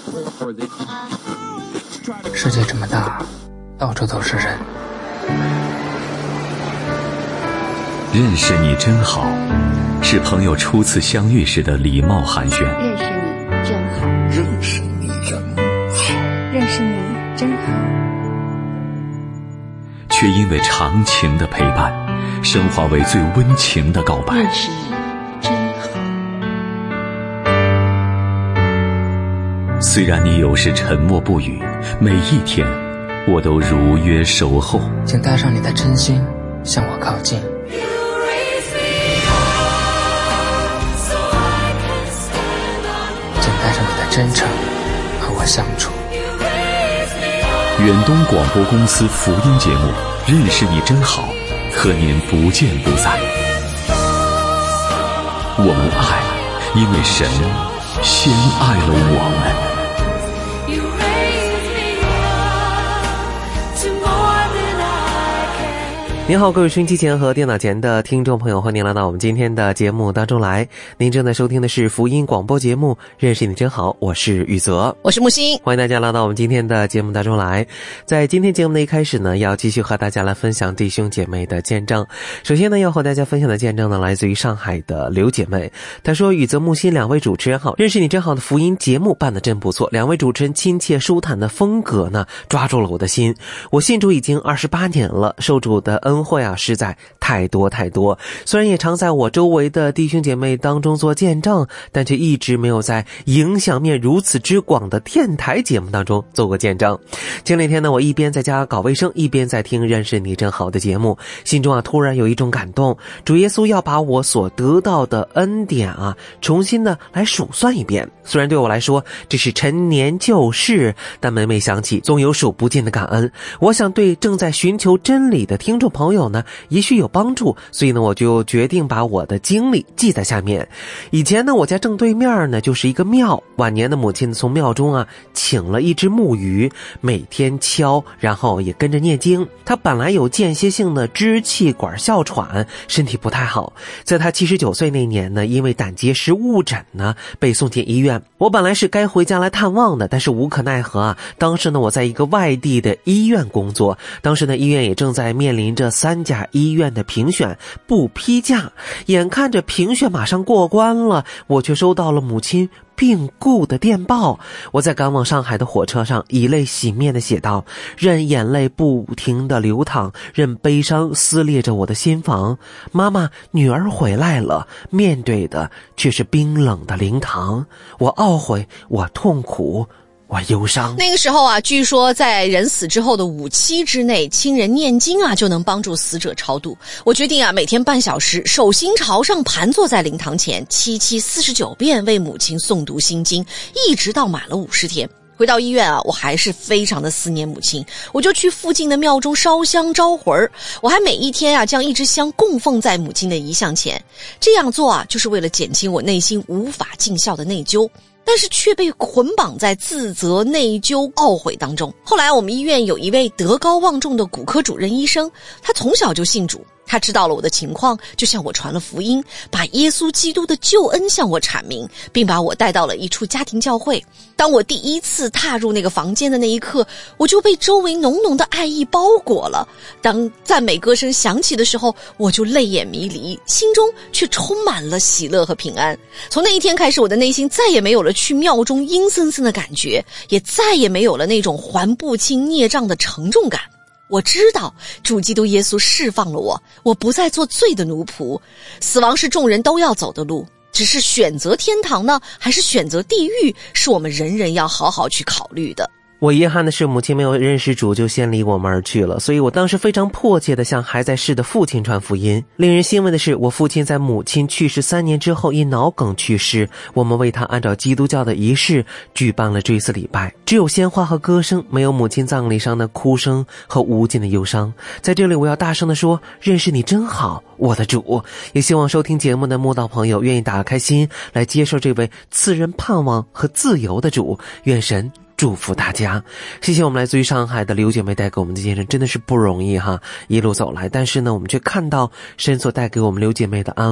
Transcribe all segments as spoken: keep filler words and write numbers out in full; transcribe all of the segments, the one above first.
世界这么大，到处都是人。 认识你真好，是朋友初次相遇时的礼貌寒暄。 认识你真好， 认识你真好， 认识你真好。 却因为长情的陪伴，升华为最温情的告白。 认识你真好。 虽然你有时沉默不语，每一天我都如约守候。 请带上你的真心向我靠近，请带上你的真诚和我相处。 远东广播公司福音节目《认识你真好》，和您不见不散。我们爱，因为神先爱了我们。 您好，各位收音机前和电脑前的听众朋友，欢迎来到我们今天的节目当中来。您正在收听的是福音广播节目《认识你真好》，我是宇泽， 我是木星， 欢迎大家来到我们今天的节目当中来。在今天节目的一开始呢，要继续和大家来分享弟兄姐妹的见证。首先呢，要和大家分享的见证呢，来自于上海的刘姐妹。她说：宇泽、木星两位主持人好，认识你真好的福音节目办得真不错，两位主持人亲切舒坦的风格呢，抓住了我的心。我信主已经二十八年了，受主的恩会啊实在太多太多，虽然也常在我周围的弟兄姐妹当中做见证，但却一直没有在影响面如此之广的电台节目当中做过见证。前两天呢，我一边在家搞卫生，一边在听认识你真好的节目，心中啊突然有一种感动，主耶稣要把我所得到的恩典啊重新的来数算一遍。虽然对我来说这是陈年旧事，但每每想起总有数不尽的感恩。我想对正在寻求真理的听众朋友呢也许有帮助，所以呢我就决定把我的经历记在下面。以前呢，我家正对面呢就是一个庙，晚年的母亲从庙中啊请了一只木鱼，每天敲，然后也跟着念经。她本来有间歇性的支气管哮喘，身体不太好。在她七十九岁那年呢，因为胆结石误诊呢被送进医院。我本来是该回家来探望的，但是无可奈何啊，当时呢我在一个外地的医院工作，当时呢医院也正在面临着三家医院的评选不批假，眼看着评选马上过关了，我却收到了母亲病故的电报。我在赶往上海的火车上以泪洗面地写道：任眼泪不停地流淌，任悲伤撕裂着我的心房。妈妈，女儿回来了，面对的却是冰冷的灵堂。我懊悔，我痛苦，我忧伤。 那个时候啊，据说在人死之后的五期之内，亲人念经啊就能帮助死者超度。我决定啊，每天半小时，手心朝上盘坐在灵堂前，七七四十九遍为母亲诵读心经，一直到满了五十天。回到医院啊，我还是非常的思念母亲，我就去附近的庙中烧香招魂儿。我还每一天啊将一支香供奉在母亲的遗像前，这样做啊就是为了减轻我内心无法尽孝的内疚。但是却被捆绑在自责、内疚、懊悔当中。后来我们医院有一位德高望重的骨科主任医生，他从小就信主，他知道了我的情况，就向我传了福音，把耶稣基督的救恩向我阐明，并把我带到了一处家庭教会。当我第一次踏入那个房间的那一刻，我就被周围浓浓的爱意包裹了。当赞美歌声响起的时候，我就泪眼迷离，心中却充满了喜乐和平安。从那一天开始，我的内心再也没有了去庙中阴森森的感觉，也再也没有了那种还不清孽障的沉重感。我知道主基督耶稣释放了我，我不再做罪的奴仆。死亡是众人都要走的路，只是选择天堂呢，还是选择地狱，是我们人人要好好去考虑的。 我遗憾的是，母亲没有认识主就先离我们而去了，所以我当时非常迫切地向还在世的父亲传福音。令人欣慰的是，我父亲在母亲去世三年之后因脑梗去世，我们为他按照基督教的仪式举办了追思礼拜，只有鲜花和歌声，没有母亲葬礼上的哭声和无尽的忧伤。在这里我要大声地说，认识你真好，我的主。也希望收听节目的慕道朋友愿意打开心来接受这位赐人盼望和自由的主。愿神祝福大家。谢谢我们来自于上海的刘姐妹带给我们的见证，真的是不容易哈，一路走来，但是呢我们却看到神所带给我们刘姐妹的安慰，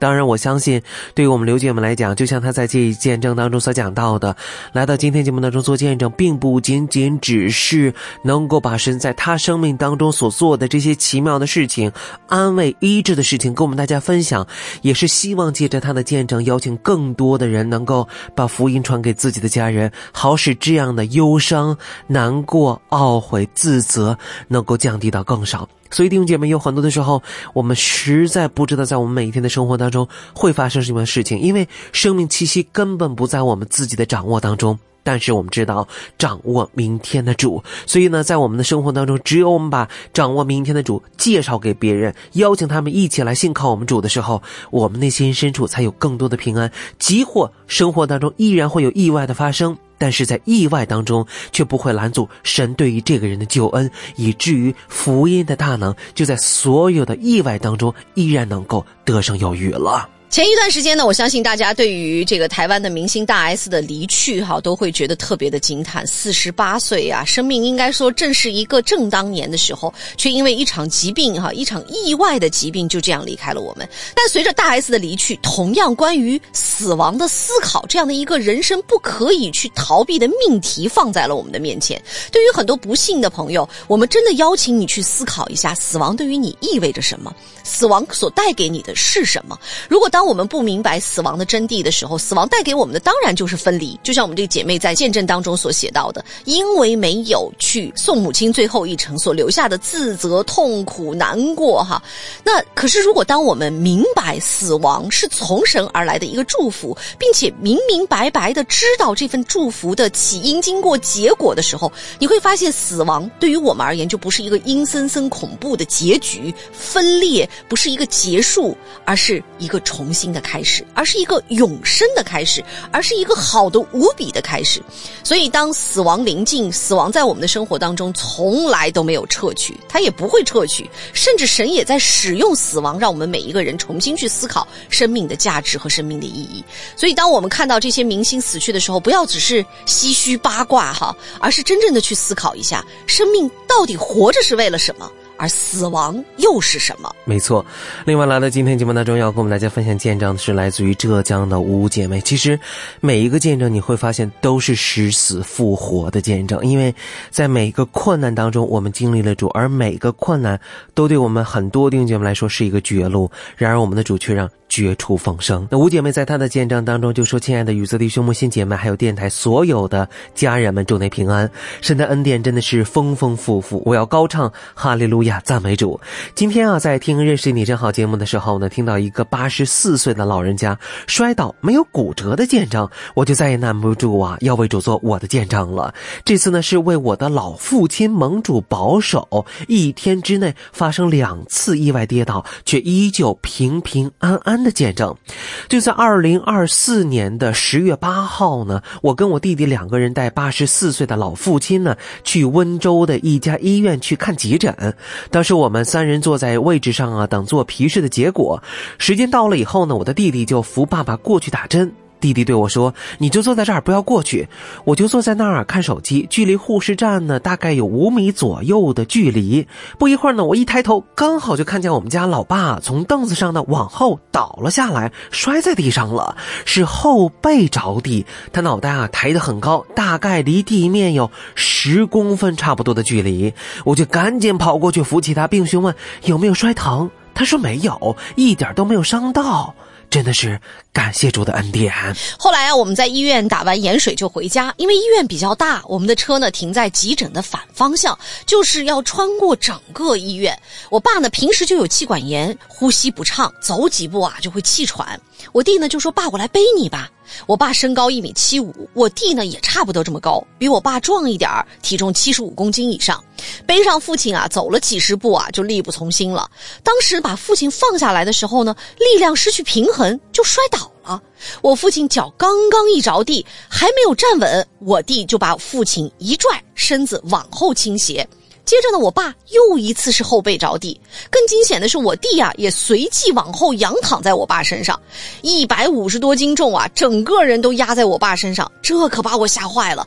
当然我相信对于我们刘姐们来讲，就像她在这一见证当中所讲到的，来到今天节目当中做见证，并不仅仅只是能够把神在她生命当中所做的这些奇妙的事情，安慰医治的事情跟我们大家分享，也是希望借着她的见证，邀请更多的人能够把福音传给自己的家人，好使这样的忧伤、难过、懊悔、自责能够降低到更少。所以弟兄姐妹，有很多的时候我们实在不知道在我们每一天的生活当中会发生什么事情，因为生命气息根本不在我们自己的掌握当中，但是我们知道掌握明天的主，所以呢，在我们的生活当中，只有我们把掌握明天的主介绍给别人，邀请他们一起来信靠我们主的时候，我们内心深处才有更多的平安。即或生活当中依然会有意外的发生，但是在意外当中却不会拦阻神对于这个人的救恩，以至于福音的大能就在所有的意外当中依然能够得胜有余了。 前一段时间呢，我相信大家对于这个台湾的明星大 S 的离去哈，都会觉得特别的惊叹。四十八岁啊，生命应该说正是一个正当年的时候，却因为一场疾病哈，一场意外的疾病就这样离开了我们。但随着大 S 的离去，同样关于死亡的思考，这样的一个人生不可以去逃避的命题放在了我们的面前。对于很多不幸的朋友，我们真的邀请你去思考一下，死亡对于你意味着什么？死亡所带给你的是什么？如果当我们不明白死亡的真谛的时候，死亡带给我们的当然就是分离。就像我们这个姐妹在见证当中所写到的，因为没有去送母亲最后一程所留下的自责、痛苦、难过哈。那可是如果当我们明白死亡是从神而来的一个祝福，并且明明白白的知道这份祝福的起因、经过、结果的时候，你会发现死亡对于我们而言就不是一个阴森森恐怖的结局，分裂不是一个结束，而是一个重新的开始，而是一个永生的开始，而是一个好的无比的开始。所以当死亡临近，死亡在我们的生活当中从来都没有撤去，它也不会撤去，甚至神也在使用死亡，让我们每一个人重新去思考生命的价值和生命的意义。所以当我们看到这些明星死去的时候，不要只是唏嘘八卦哈，而是真正的去思考一下，生命到底活着是为了什么，而死亡又是什么？ 没错。另外来到今天节目当中要跟我们大家分享见证的是来自于浙江的吴姐妹。其实每一个见证你会发现都是死死复活的见证，因为在每一个困难当中我们经历了主，而每个困难都对我们很多弟兄姐妹来说是一个绝路，然而我们的主却让绝处逢生。那吴姐妹在她的见证当中就说，亲爱的雨色弟兄母、新姐妹还有电台所有的家人们，祝内平安，神的恩典真的是丰丰富富，我要高唱哈利路亚赞美主。今天啊，在听认识你真好节目的时候呢，听到一个八十四岁的老人家摔倒没有骨折的见证，我就再也难不住啊，要为主做我的见证了。这次呢是为我的老父亲蒙主保守，一天之内发生两次意外跌倒，却依旧平平安安的见证。就在二零二四年的十月八号呢，我跟我弟弟两个人带八十四岁的老父亲呢去温州的一家医院去看急诊。当时我们三人坐在位置上啊，等做皮试的结果。时间到了以后呢，我的弟弟就扶爸爸过去打针。弟弟对我说，你就坐在这儿不要过去。我就坐在那儿看手机，距离护士站呢大概有五米左右的距离。不一会儿呢，我一抬头刚好就看见我们家老爸从凳子上呢往后倒了下来，摔在地上了，是后背着地，他脑袋啊抬得很高，大概离地面有十公分差不多的距离。我就赶紧跑过去扶起他，并询问有没有摔疼。他说没有，一点都没有伤到。真的是感谢主的恩典。 后来啊，我们在医院打完盐水就回家，因为医院比较大，我们的车呢停在急诊的反方向，就是要穿过整个医院。我爸呢平时就有气管炎，呼吸不畅，走几步啊就会气喘。我弟呢就说，爸，我来背你吧。我爸身高一米七五，我弟呢也差不多这么高，比我爸壮一点儿，体重七十五公斤以上。背上父亲啊，走了几十步啊，就力不从心了。当时把父亲放下来的时候呢，力量失去平衡，就摔倒了。我父亲脚刚刚一着地，还没有站稳，我弟就把父亲一拽，身子往后倾斜。接着呢，我爸又一次是后背着地，更惊险的是我弟啊也随即往后仰躺在我爸身上，一百五十多斤重啊，整个人都压在我爸身上，这可把我吓坏了，赶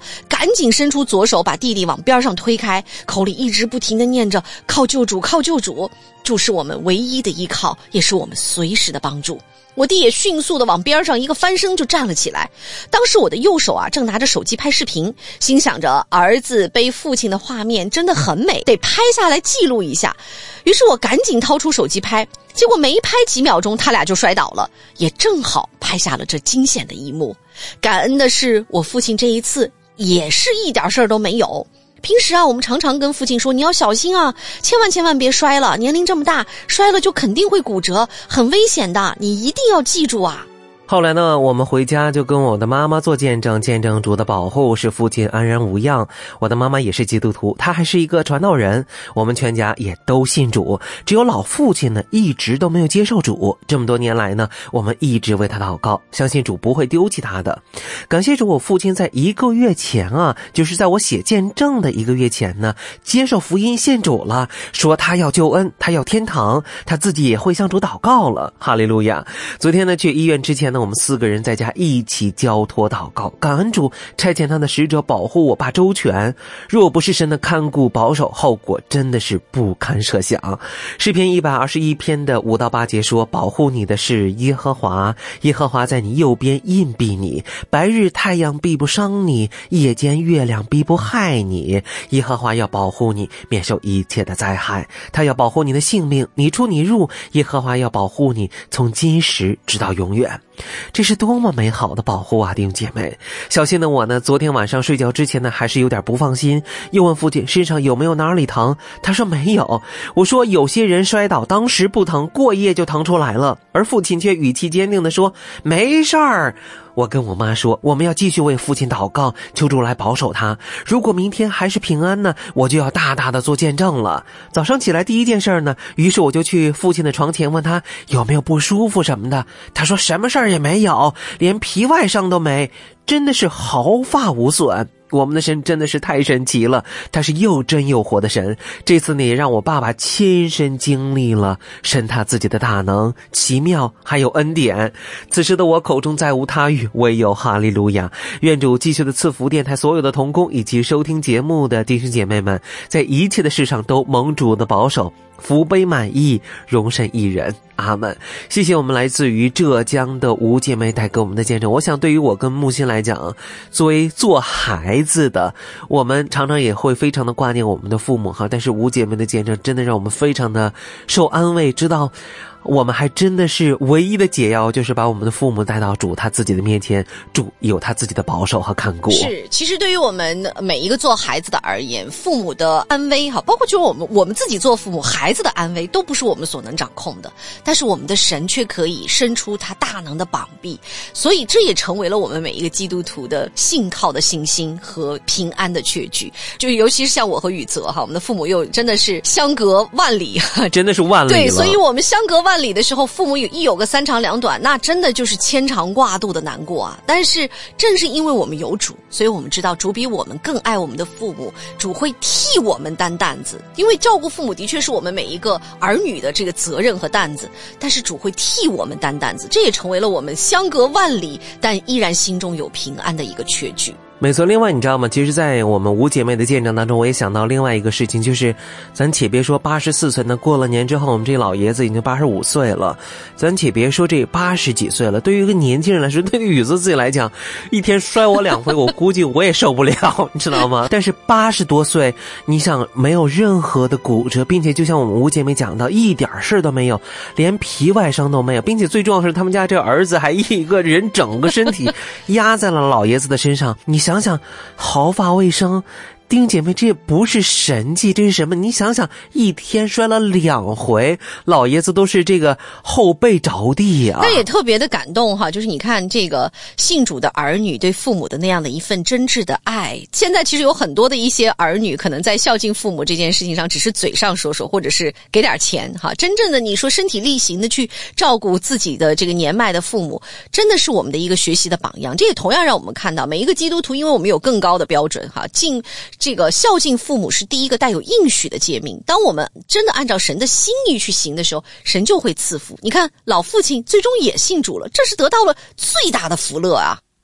赶紧伸出左手把弟弟往边上推开，口里一直不停地念着靠救主靠救主，主是我们唯一的依靠，也是我们随时的帮助。我弟也迅速的往边上一个翻身就站了起来。当时我的右手啊正拿着手机拍视频，心想着儿子背父亲的画面真的很美，得拍下来记录一下。于是我赶紧掏出手机拍，结果没拍几秒钟他俩就摔倒了，也正好拍下了这惊险的一幕。感恩的是我父亲这一次也是一点事儿都没有。平时啊，我们常常跟父亲说，你要小心啊，千万千万别摔了，年龄这么大，摔了就肯定会骨折，很危险的，你一定要记住啊。 后来呢，我们回家就跟我的妈妈做见证，见证主的保护，使父亲安然无恙。我的妈妈也是基督徒，她还是一个传道人，我们全家也都信主，只有老父亲呢一直都没有接受主。这么多年来呢，我们一直为他祷告，相信主不会丢弃他的。感谢主，我父亲在一个月前啊，就是在我写见证的一个月前呢，接受福音信主了，说他要救恩，他要天堂，他自己也会向主祷告了。哈利路亚！昨天呢，去医院之前呢，我们四个人在家一起交托祷告，感恩主差遣他的使者保护我爸周全，若不是神的看顾保守，后果真的是不堪设想。诗篇一百二十一篇的五到八节说，保护你的是耶和华，耶和华在你右边荫庇你，白日太阳必不伤你，夜间月亮必不害你。耶和华要保护你，免受一切的灾害，他要保护你的性命，你出你入，耶和华要保护你，从今时直到永远。这是多么美好的保护啊，弟兄姐妹！小心的我呢，昨天晚上睡觉之前呢，还是有点不放心，又问父亲身上有没有哪里疼，他说没有。我说有些人摔倒当时不疼，过夜就疼出来了，而父亲却语气坚定地说没事儿。我跟我妈说，我们要继续为父亲祷告，求主来保守他。如果明天还是平安呢，我就要大大的做见证了。早上起来第一件事呢，于是我就去父亲的床前问他有没有不舒服什么的。他说什么事儿也没有，连皮外伤都没，真的是毫发无损。我们的神真的是太神奇了，他是又真又活的神。这次呢，也让我爸爸亲身经历了神他自己的大能、奇妙还有恩典。此时的我口中再无他语，唯有哈利路亚。愿主继续的赐福电台所有的同工以及收听节目的弟兄姐妹们，在一切的事上都蒙主的保守，福杯满溢，荣神一人。阿们。谢谢我们来自于浙江的吴姐妹带给我们的见证。我想对于我跟木心来讲，作为做孩子的，我们常常也会非常的挂念我们的父母哈，但是吴姐妹的见证真的让我们非常的受安慰，知道我们还真的是唯一的解药，就是把我们的父母带到主他自己的面前，主有他自己的保守和看顾。 是，其实对于我们每一个做孩子的而言，父母的安危哈，包括就是我们我们自己做父母，孩子的安危都不是我们所能掌控的，但是我们的神却可以伸出他大能的膀臂，所以这也成为了我们每一个基督徒的信靠的信心和平安的确据。就尤其是像我和宇泽哈，我们的父母又真的是相隔万里， 真的是万里了。 对，所以我们相隔万里的时候，父母有一有个三长两短，那真的就是牵肠挂肚的难过啊。但是正是因为我们有主，所以我们知道主比我们更爱我们的父母，主会替我们担担子。因为照顾父母的确是我们每一个儿女的这个责任和担子，但是主会替我们担担子，这也成为了我们相隔万里但依然心中有平安的一个确据。 没错，另外你知道吗，其实在我们吴姐妹的见证当中，我也想到另外一个事情，就是咱且别说八十四岁呢，过了年之后我们这老爷子已经八十五岁了，咱且别说这八十几岁了，对于一个年轻人来说，对于宇子自己来讲，一天摔我两回我估计我也受不了，你知道吗？但是八十多岁，你想没有任何的骨折，并且就像我们吴姐妹讲到，一点事都没有，连皮外伤都没有，并且最重要的是他们家这儿子还一个人整个身体压在了老爷子的身上，你想想毫发未伤，弟兄姐妹，这也不是神迹，这是什么？你想想，一天摔了两回，老爷子都是这个后背着地呀、啊。 那也特别的感动哈，就是你看这个信主的儿女对父母的那样的一份真挚的爱。现在其实有很多的一些儿女可能在孝敬父母这件事情上，只是嘴上说说，或者是给点钱哈。真正的你说身体力行的去照顾自己的这个年迈的父母，真的是我们的一个学习的榜样。这也同样让我们看到每一个基督徒，因为我们有更高的标准哈，敬这个孝敬父母是第一个带有应许的诫命。当我们真的按照神的心意去行的时候，神就会赐福。你看老父亲最终也信主了，这是得到了最大的福乐啊。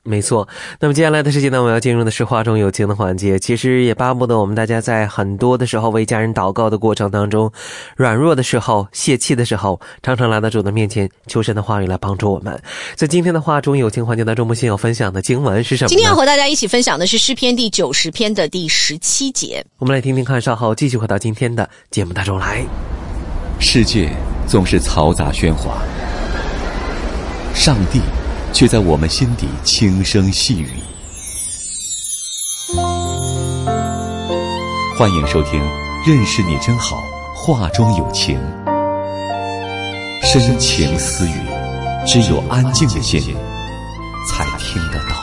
没错，那么接下来的时间呢，我们要进入的是话中有情的环节。其实也巴不得我们大家在很多的时候为家人祷告的过程当中，软弱的时候、泄气的时候，常常来到主的面前，求神的话语来帮助我们。在今天的话中有情环节当中，我们先要分享的经文是什么呢？ 今天要和大家一起分享的是诗篇第九十篇的第十七节。 我们来听听看，稍后继续回到今天的节目当中来。 世界总是嘈杂喧哗，上帝却在我们心底轻声细语。欢迎收听认识你真好，话中有情。深情私语，只有安静的心才听得到。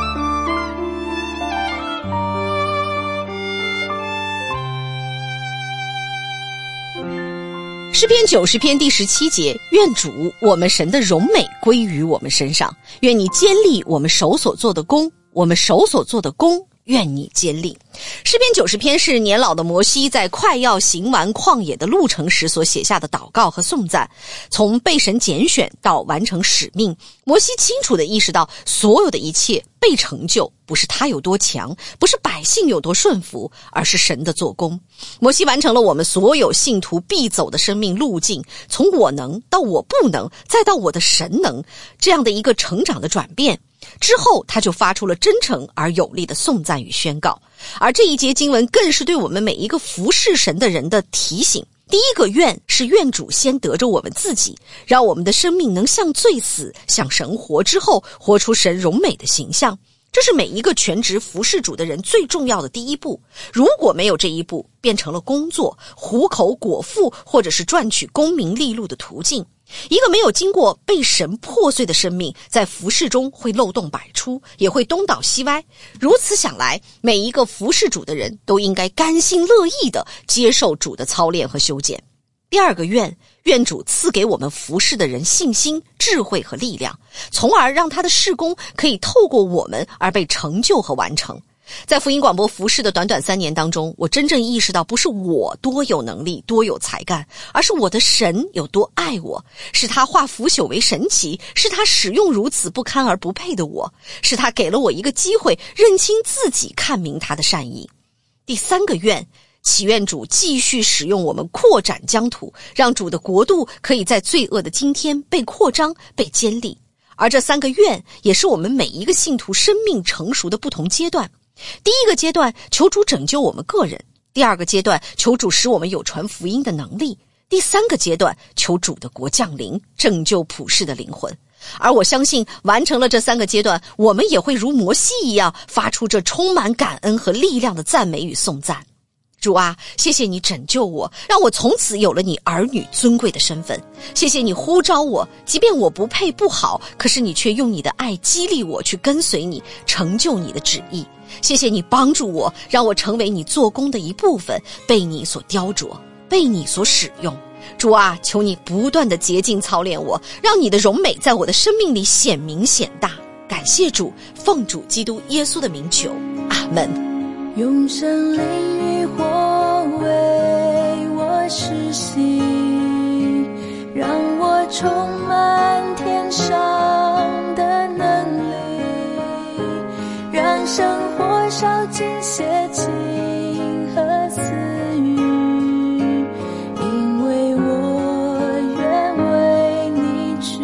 诗篇九十篇第十七节，愿主我们神的荣美归于我们身上，愿你坚立我们手所做的工，我们手所做的工愿你坚立。诗篇九十篇是年老的摩西在快要行完旷野的路程时所写下的祷告和颂赞。从被神拣选到完成使命，摩西清楚地意识到，所有的一切被成就不是他有多强，不是百姓有多顺服，而是神的做工。摩西完成了我们所有信徒必走的生命路径，从我能到我不能，再到我的神能，这样的一个成长的转变。之后他就发出了真诚而有力的颂赞与宣告。而这一节经文更是对我们每一个服侍神的人的提醒。第一个愿是愿主先得着我们自己，让我们的生命能向罪死，向神活，之后活出神荣美的形象。这是每一个全职服侍主的人最重要的第一步。如果没有这一步，变成了工作、糊口果腹，或者是赚取功名利禄的途径。一个没有经过被神破碎的生命，在服事中会漏洞百出，也会东倒西歪。如此想来，每一个服事主的人都应该甘心乐意地接受主的操练和修剪。第二个愿，愿主赐给我们服事的人信心、智慧和力量，从而让他的事工可以透过我们而被成就和完成。在福音广播服事的短短三年当中，我真正意识到，不是我多有能力、多有才干，而是我的神有多爱我，是他化腐朽为神奇，是他使用如此不堪而不配的我，是他给了我一个机会，认清自己，看明他的善意。第三个愿，祈愿主继续使用我们扩展疆土，让主的国度可以在罪恶的今天被扩张、被坚立。而这三个愿也是我们每一个信徒生命成熟的不同阶段。第一个阶段，求主拯救我们个人；第二个阶段，求主使我们有传福音的能力；第三个阶段，求主的国降临，拯救普世的灵魂。而我相信，完成了这三个阶段，我们也会如摩西一样，发出这充满感恩和力量的赞美与颂赞。主啊，谢谢你拯救我，让我从此有了你儿女尊贵的身份。谢谢你呼召我，即便我不配不好，可是你却用你的爱激励我去跟随你，成就你的旨意。谢谢你帮助我，让我成为你做工的一部分，被你所雕琢，被你所使用。主啊，求你不断的洁净操练我，让你的荣美在我的生命里显明显大。感谢主，奉主基督耶稣的名求，阿门。 用神灵与火为我实习，让我充满天上的能力，让生活烧尽邪情和私欲，因为我愿为你去，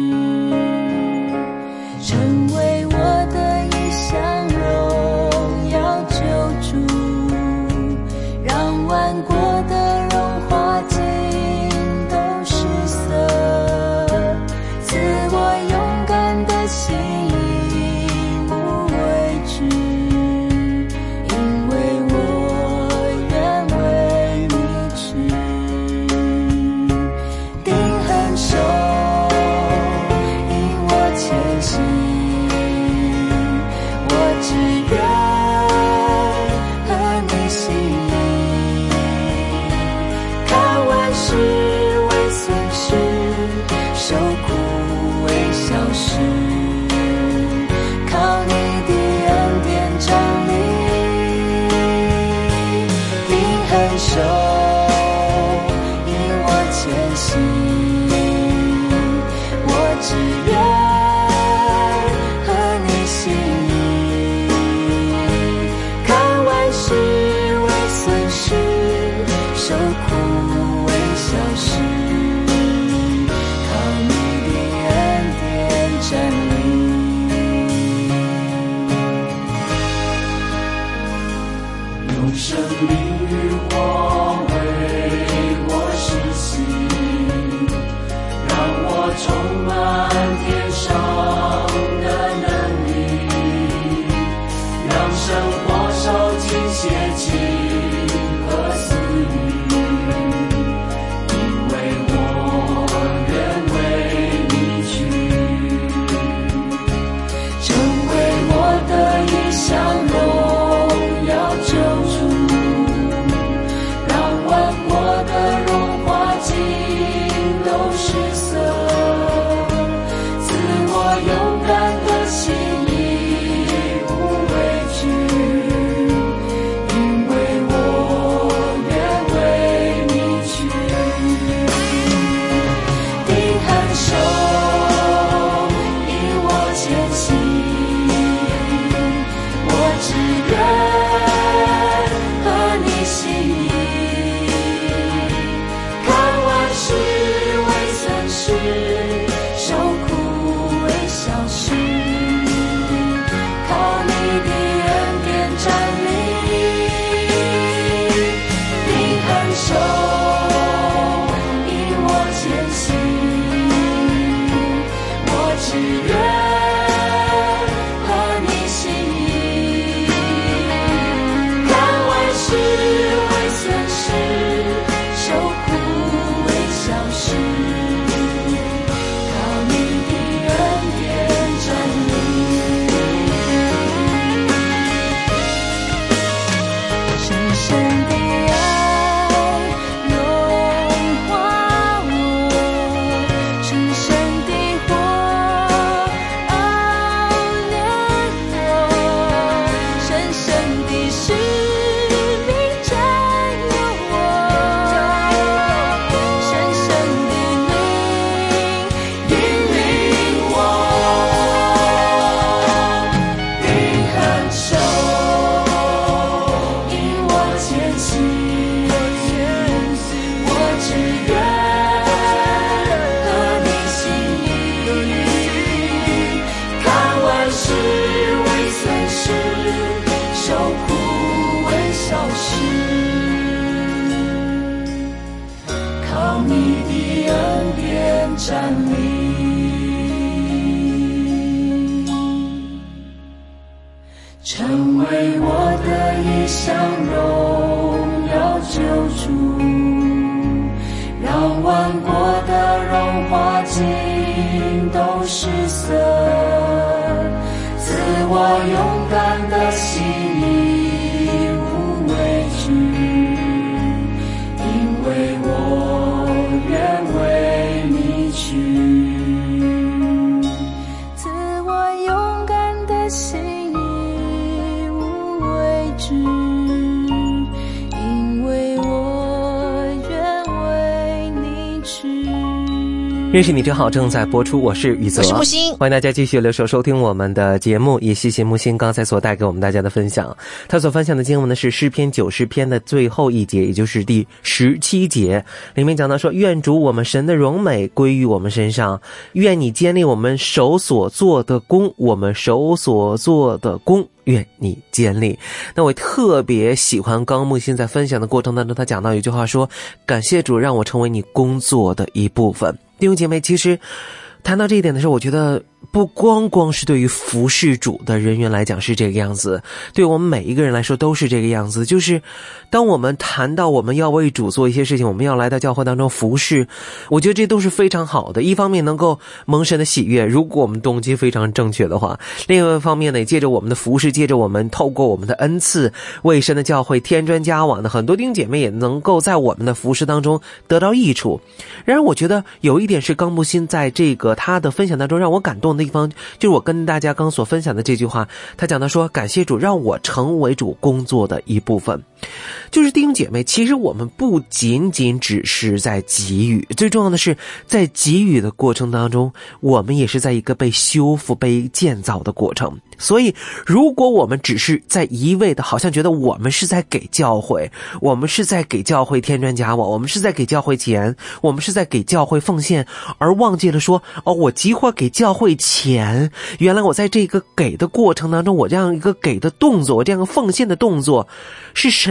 成为我的一项荣耀救主，让万国的荣华尽都失色，赐我勇敢的心，无畏惧，因为我愿为你去，定恒守，引我前行，我只愿和你行， 生命与火为我施行，让我充满天上的能力，让生活受尽邪气和私欲，因为我愿为你去，成为我的一项荣耀救主，让万国的荣华尽都失色，赐我勇敢的心义无畏惧，因为我愿为你去，定恒手引我前行，我只愿和你心意，看万事为损失，受苦为小事，靠你的恩典站立，定恒手引我前行，我只愿和你心意，看万事为损失，受苦为小事，靠你的恩典站立，深深的爱融化我，深深的火熬炼我，深深的使命占有我，深深的灵引领我，定恒手引我前行，我只愿和你心意，看万事为损失，受苦为小事，靠你的恩典站立，成为我的一项荣耀救主，让万国的荣华尽都失色，赐我勇敢的心义无畏惧，因为我愿为你去，赐我勇敢的心义无畏惧，因为我愿为你去。 认识你真好正在播出，我是宇泽， 我是木星， 欢迎大家继续留守收听我们的节目，也谢谢木星刚才所带给我们大家的分享。他所分享的经文呢是诗篇九十篇的最后一节，也就是第十七节，里面讲到说，愿主我们神的荣美归于我们身上，愿你坚立我们手所做的工，我们手所做的工愿你坚立。那我特别喜欢刚木星在分享的过程当中，他讲到一句话说，感谢主让我成为你工作的一部分。弟兄姐妹，其实谈到这一点的时候，我觉得不光光是对于服事主的人员来讲是这个样子，对我们每一个人来说都是这个样子。就是当我们谈到我们要为主做一些事情，我们要来到教会当中服事，我觉得这都是非常好的。一方面能够蒙神的喜悦，如果我们动机非常正确的话，另外一方面呢，也借着我们的服事，借着我们透过我们的恩赐为神的教会添砖加瓦的很多弟兄姐妹也能够在我们的服事当中得到益处。然而我觉得有一点是刚木心在这个他的分享当中让我感动的地方，就是我跟大家刚所分享的这句话，他讲到说，感谢主让我成为主工作的一部分。就是弟兄姐妹，其实我们不仅仅只是在给予，最重要的是在给予的过程当中，我们也是在一个被修复被建造的过程。所以如果我们只是在一味的好像觉得我们是在给教会，我们是在给教会添砖加瓦，我们是在给教会钱，我们是在给教会奉献，而忘记了说，哦，我即或给教会钱，原来我在这个给的过程当中，我这样一个给的动作，我这样一个奉献的动作是神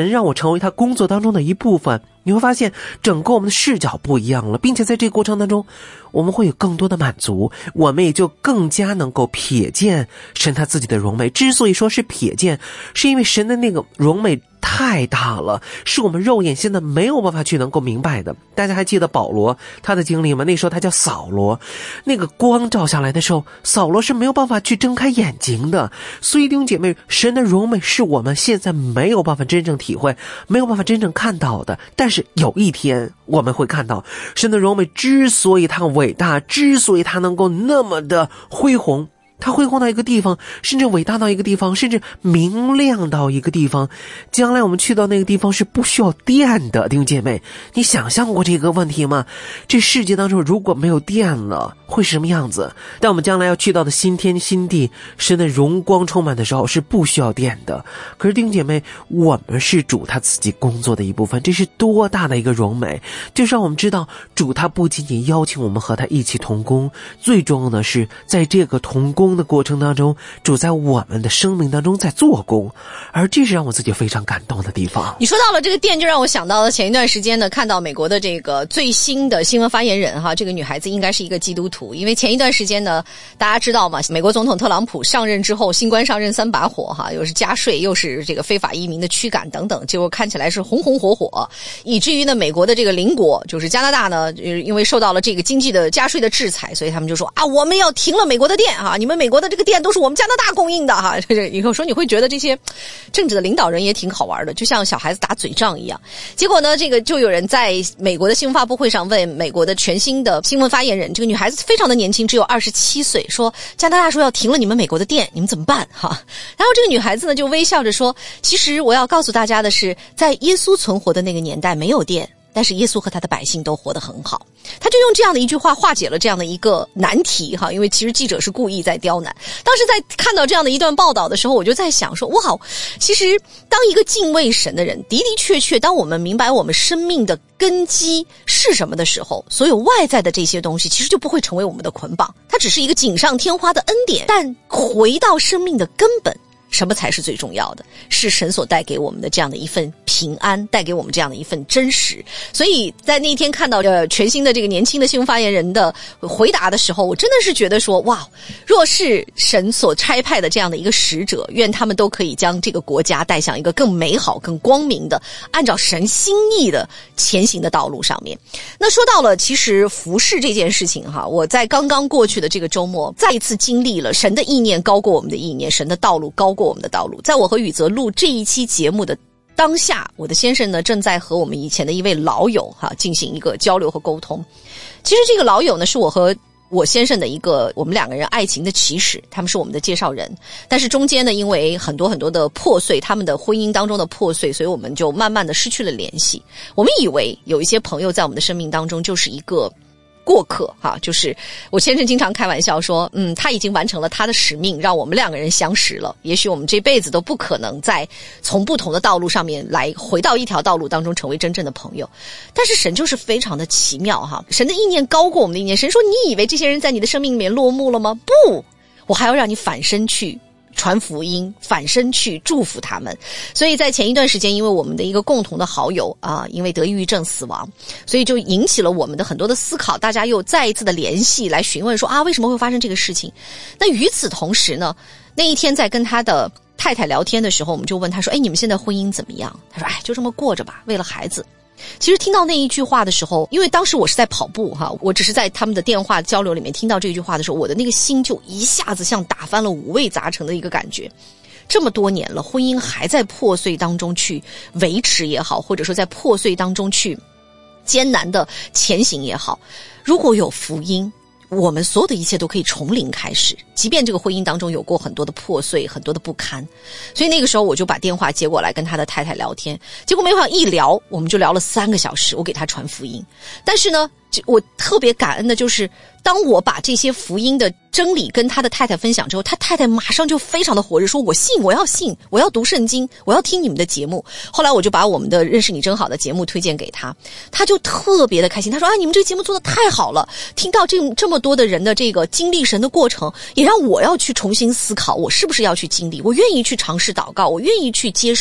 神让我成为他工作当中的一部分，你会发现整个我们的视角不一样了，并且在这个过程当中我们会有更多的满足，我们也就更加能够瞥见神他自己的荣美。之所以说是瞥见，是因为神的那个荣美太大了，是我们肉眼现在没有办法去能够明白的。大家还记得保罗他的经历吗？那时候他叫扫罗，那个光照下来的时候，扫罗是没有办法去睁开眼睛的。所以弟兄姐妹，神的荣美是我们现在没有办法真正体会，没有办法真正看到的，但是有一天我们会看到神的荣美。之所以它伟大，之所以它能够那么的恢宏，它恢宏到一个地方，甚至伟大到一个地方，甚至明亮到一个地方，将来我们去到那个地方是不需要电的。弟兄姐妹，你想象过这个问题吗？这世界当中如果没有电了会是什么样子？但我们将来要去到的新天新地，神的荣光充满的时候是不需要电的。可是弟兄姐妹，我们是主他自己工作的一部分，这是多大的一个荣美，就是让我们知道主他不仅仅邀请我们和他一起同工，最重要的是在这个同工的过程当中，主在我们的生命当中在做工，而这是让我自己非常感动的地方。 你说到了这个电，就让我想到了前一段时间呢，看到美国的这个最新的新闻发言人哈，这个女孩子应该是一个基督徒，因为前一段时间呢，大家知道嘛，美国总统特朗普上任之后，新官上任三把火哈，又是加税，又是这个非法移民的驱赶等等，结果看起来是红红火火，以至于呢，美国的这个邻国就是加拿大呢，因为受到了这个经济的加税的制裁，所以他们就说啊，我们要停了美国的电啊，你们美国的这个电都是我们加拿大供应的哈。有时候你会觉得这些政治的领导人也挺好玩的，就像小孩子打嘴仗一样。结果呢，这个就有人在美国的新闻发布会上问美国的全新的新闻发言人，这个女孩子非常的年轻，只有二十七岁，说加拿大说要停了你们美国的电，你们怎么办哈？然后这个女孩子呢就微笑着说，其实我要告诉大家的是，在耶稣存活的那个年代没有电，但是耶稣和他的百姓都活得很好。他就用这样的一句话化解了这样的一个难题哈，因为其实记者是故意在刁难。当时在看到这样的一段报道的时候，我就在想说，哇，其实当一个敬畏神的人，的的确确当我们明白我们生命的根基是什么的时候，所有外在的这些东西其实就不会成为我们的捆绑，它只是一个锦上添花的恩典。但回到生命的根本，什么才是最重要的？是神所带给我们的这样的一份平安，带给我们这样的一份真实。所以在那一天看到呃全新的这个年轻的新闻发言人的回答的时候，我真的是觉得说，哇，若是神所差派的这样的一个使者，愿他们都可以将这个国家带向一个更美好更光明的按照神心意的前行的道路上面。那说到了其实服事这件事情哈，我在刚刚过去的这个周末再一次经历了神的意念高过我们的意念，神的道路高过我们的道路。在我和宇泽录这一期节目的当下，我的先生呢正在和我们以前的一位老友哈进行一个交流和沟通。其实这个老友呢是我和我先生的一个我们两个人爱情的起始，他们是我们的介绍人，但是中间呢因为很多很多的破碎，他们的婚姻当中的破碎，所以我们就慢慢的失去了联系。我们以为有一些朋友在我们的生命当中就是一个过客哈，就是我先生经常开玩笑说，嗯，他已经完成了他的使命，让我们两个人相识了。也许我们这辈子都不可能再从不同的道路上面来回到一条道路当中成为真正的朋友。但是神就是非常的奇妙哈，神的意念高过我们的意念。神说，你以为这些人在你的生命里面落幕了吗？不，我还要让你反身去传福音，反身去祝福他们。所以在前一段时间，因为我们的一个共同的好友啊，因为得抑郁症死亡，所以就引起了我们的很多的思考，大家又再一次的联系来询问说啊，为什么会发生这个事情。那与此同时呢，那一天在跟他的太太聊天的时候，我们就问他说，哎，你们现在婚姻怎么样？他说，哎，就这么过着吧，为了孩子。其实听到那一句话的时候，因为当时我是在跑步哈，我只是在他们的电话交流里面听到这句话的时候，我的那个心就一下子像打翻了五味杂陈的一个感觉。这么多年了，婚姻还在破碎当中去维持也好，或者说在破碎当中去艰难的前行也好，如果有福音，我们所有的一切都可以从零开始，即便这个婚姻当中有过很多的破碎，很多的不堪。所以那个时候我就把电话接过来跟他的太太聊天，结果没想到一聊我们就聊了三个小时，我给他传福音。但是呢，我特别感恩的就是当我把这些福音的真理跟他的太太分享之后，他太太马上就非常的火热，说我信，我要信，我要读圣经，我要听你们的节目。后来我就把我们的认识你真好的节目推荐给他，他就特别的开心，他说啊，你们这个节目做得太好了，听到这这么多的人的这个经历神的过程，也让我要去重新思考，我是不是要去经历，我愿意去尝试祷告，我愿意去接受。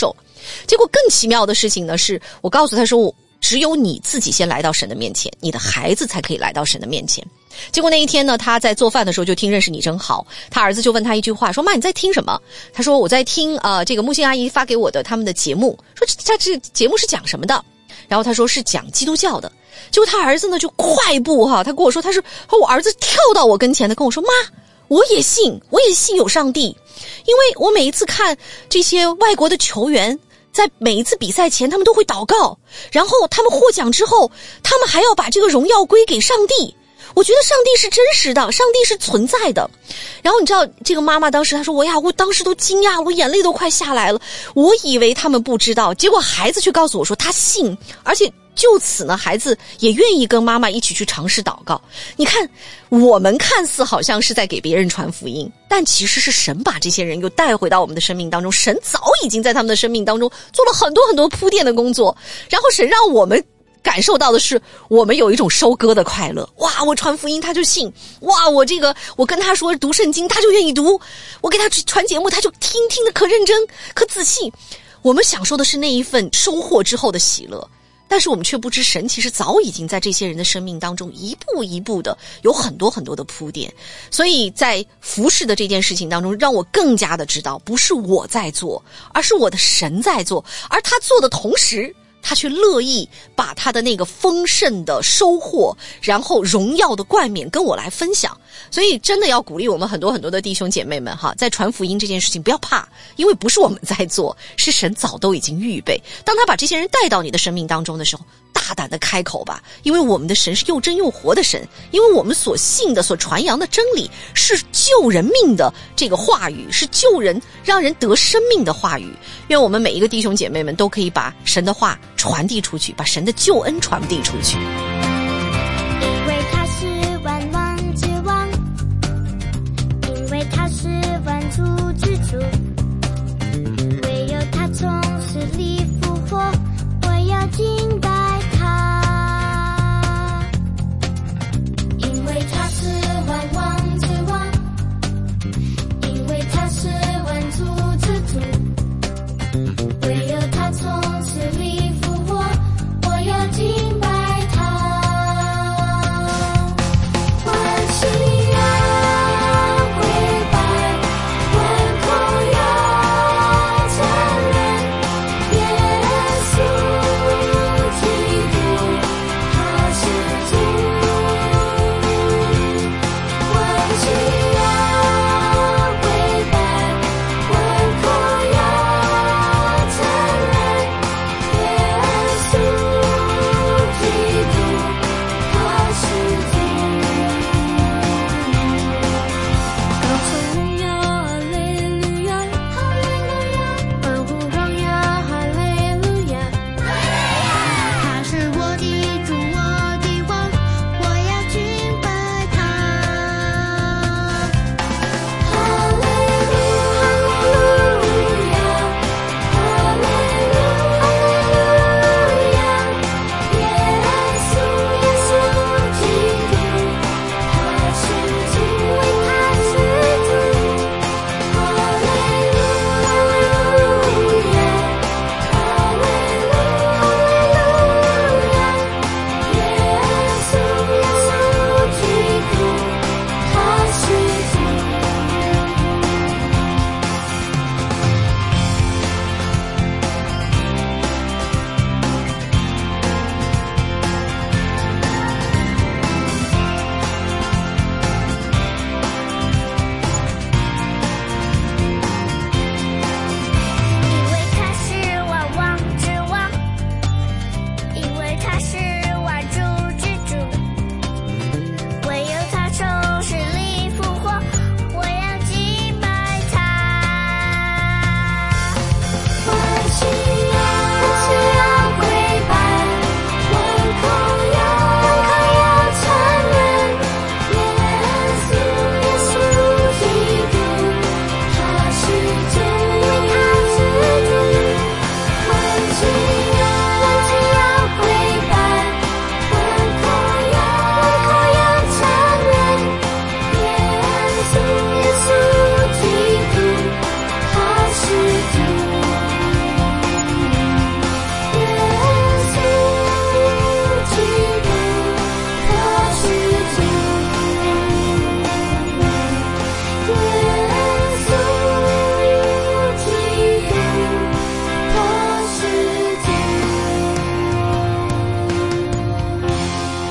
结果更奇妙的事情呢，是我告诉他说，我只有你自己先来到神的面前，你的孩子才可以来到神的面前。结果那一天呢，他在做饭的时候就听认识你真好，他儿子就问他一句话，说妈你在听什么？他说我在听呃这个木星阿姨发给我的他们的节目，说这这节目是讲什么的？然后他说是讲基督教的。结果他儿子呢就快步哈，他跟我说，他说我儿子跳到我跟前的跟我说，妈我也信，我也信有上帝，因为我每一次看这些外国的球员在每一次比赛前他们都会祷告，然后他们获奖之后他们还要把这个荣耀归给上帝，我觉得上帝是真实的，上帝是存在的。然后你知道这个妈妈当时她说，我呀我当时都惊讶，我眼泪都快下来了，我以为他们不知道，结果孩子却告诉我说他信，而且就此呢孩子也愿意跟妈妈一起去尝试祷告。你看我们看似好像是在给别人传福音，但其实是神把这些人又带回到我们的生命当中，神早已经在他们的生命当中做了很多很多铺垫的工作，然后神让我们感受到的是我们有一种收割的快乐。哇我传福音他就信，哇我这个我跟他说读圣经他就愿意读，我给他传节目他就听听的可认真可仔细。我们享受的是那一份收获之后的喜乐，但是我们却不知神其实早已经在这些人的生命当中一步一步的有很多很多的铺垫。所以在服侍的这件事情当中，让我更加的知道不是我在做，而是我的神在做，而他做的同时他却乐意把他的那个丰盛的收获，然后荣耀的冠冕跟我来分享。所以真的要鼓励我们很多很多的弟兄姐妹们哈，在传福音这件事情不要怕，因为不是我们在做，是神早都已经预备。当他把这些人带到你的生命当中的时候，大胆的开口吧，因为我们的神是又真又活的神，因为我们所信的所传扬的真理是救人命的这个话语，是救人让人得生命的话语。愿我们每一个弟兄姐妹们都可以把神的话传递出去，把神的救恩传递出去。 因为他是万王之王，因为他是万主之主，唯有他从死里复活，我要敬拜他。因为他是万王之王，因为他是万主之主，唯有他从死里复活，我要敬拜他。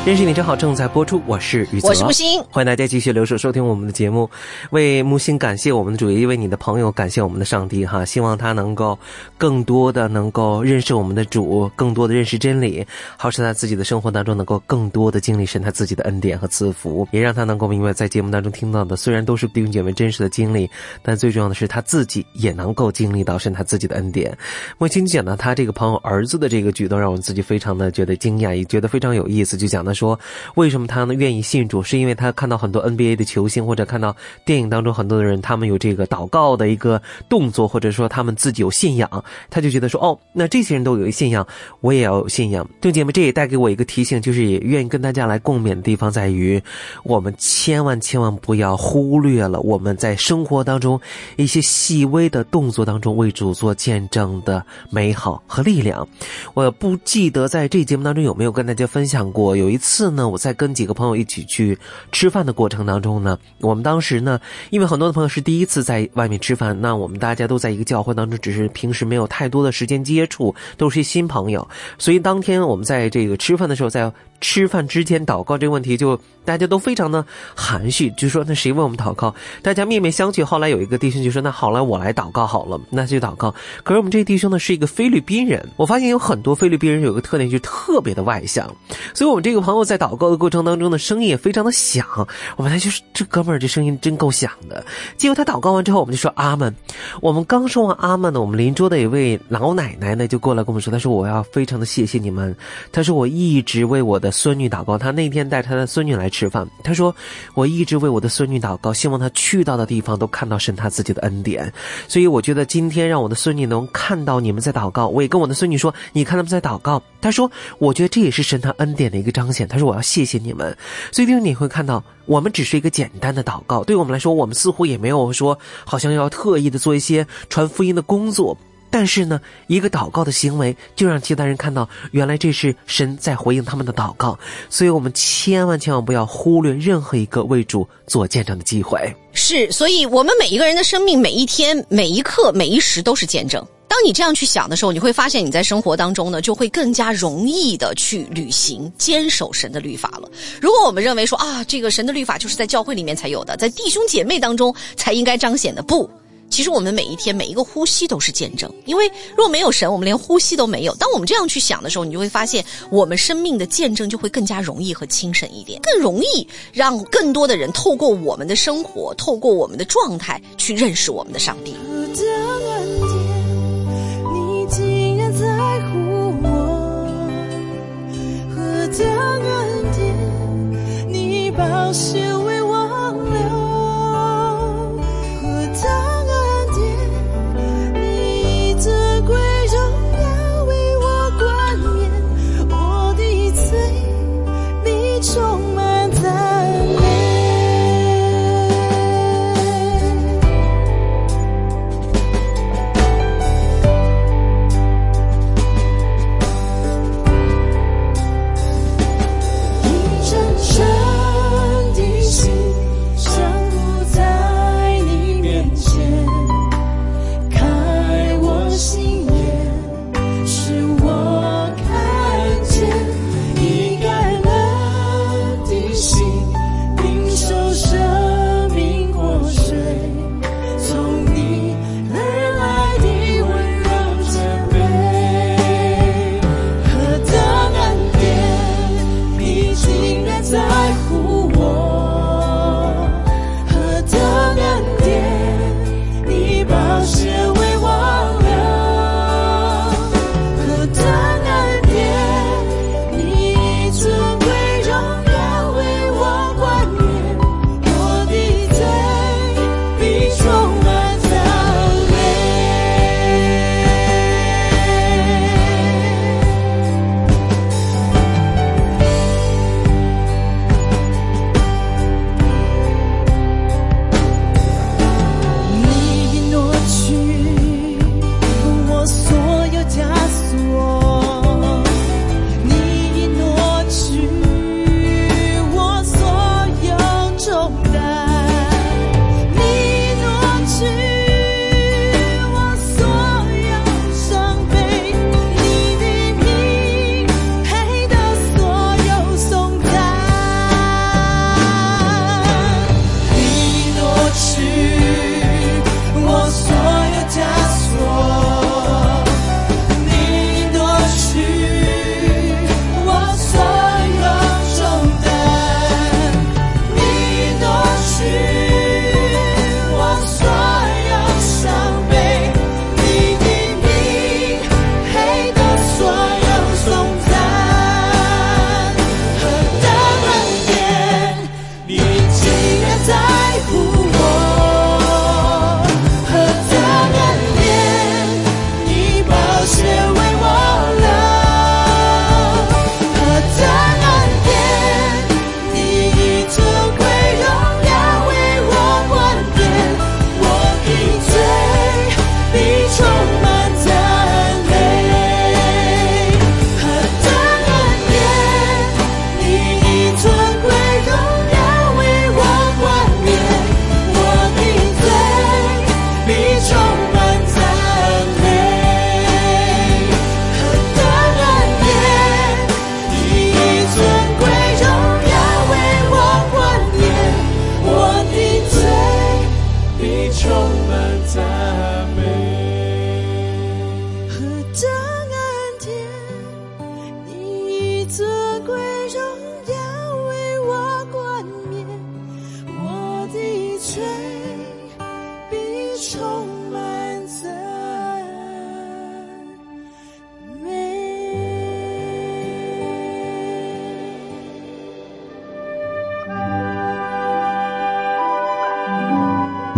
认识你真好正在播出，我是宇泽， 我是木星， 欢迎大家继续留守收听我们的节目。为木星感谢我们的主，也为你的朋友感谢我们的上帝哈，希望他能够更多的能够认识我们的主，更多的认识真理，好使他自己的生活当中能够更多的经历神他自己的恩典和赐福，也让他能够明白在节目当中听到的虽然都是弟兄姐妹真实的经历，但最重要的是他自己也能够经历到神他自己的恩典。木星讲到他这个朋友儿子的这个举动，让我自己非常的觉得惊讶，也觉得非常有意思，就讲到说为什么他呢愿意信主，是因为他看到很多 N B A 的球星，或者看到电影当中很多的人他们有这个祷告的一个动作，或者说他们自己有信仰，他就觉得说哦，那这些人都有一信仰，我也要有信仰。弟兄姐妹，这也带给我一个提醒，就是也愿意跟大家来共勉的地方在于，我们千万千万不要忽略了我们在生活当中一些细微的动作当中为主做见证的美好和力量。我不记得在这节目当中有没有跟大家分享过，有一次呢我在跟几个朋友一起去吃饭的过程当中呢，我们当时呢因为很多的朋友是第一次在外面吃饭，那我们大家都在一个教会当中，只是平时没有太多的时间接触，都是新朋友，所以当天我们在这个吃饭的时候，在吃饭之前祷告这个问题，就大家都非常的含蓄，就说那谁为我们祷告，大家面面相觑。后来有一个弟兄就说那好了，我来祷告好了，那就祷告。可是我们这个弟兄呢是一个菲律宾人，我发现有很多菲律宾人有个特点，就是特别的外向，所以我们这个朋友在祷告的过程当中的声音也非常的响，我们他就是这哥们儿这声音真够响的。结果他祷告完之后，我们就说阿们。我们刚说完阿们呢，我们邻桌的一位老奶奶呢就过来跟我们说，他说我要非常的谢谢你们，他说我一直为我的孙女祷告，他那天带他的孙女来吃饭，他说我一直为我的孙女祷告，希望他去到的地方都看到神他自己的恩典。所以我觉得今天让我的孙女能看到你们在祷告，我也跟我的孙女说你看他们在祷告，他说我觉得这也是神他恩典的一个彰显，他说我要谢谢你们。所以弟兄你会看到我们只是一个简单的祷告，对我们来说我们似乎也没有说好像要特意的做一些传福音的工作，但是呢一个祷告的行为就让其他人看到原来这是神在回应他们的祷告。所以我们千万千万不要忽略任何一个为主做见证的机会。 是，所以我们每一个人的生命，每一天每一刻每一时都是见证。当你这样去想的时候，你会发现你在生活当中呢就会更加容易的去履行坚守神的律法了。如果我们认为说啊，这个神的律法就是在教会里面才有的，在弟兄姐妹当中才应该彰显的，不，其实我们每一天每一个呼吸都是见证。因为若没有神，我们连呼吸都没有。当我们这样去想的时候，你就会发现我们生命的见证就会更加容易和轻省一点，更容易让更多的人透过我们的生活，透过我们的状态去认识我们的上帝。 竟然在乎我，何等恩典，你宝血为我流，何等恩典，你尊贵荣耀为我冠冕，我的罪你充满赞美。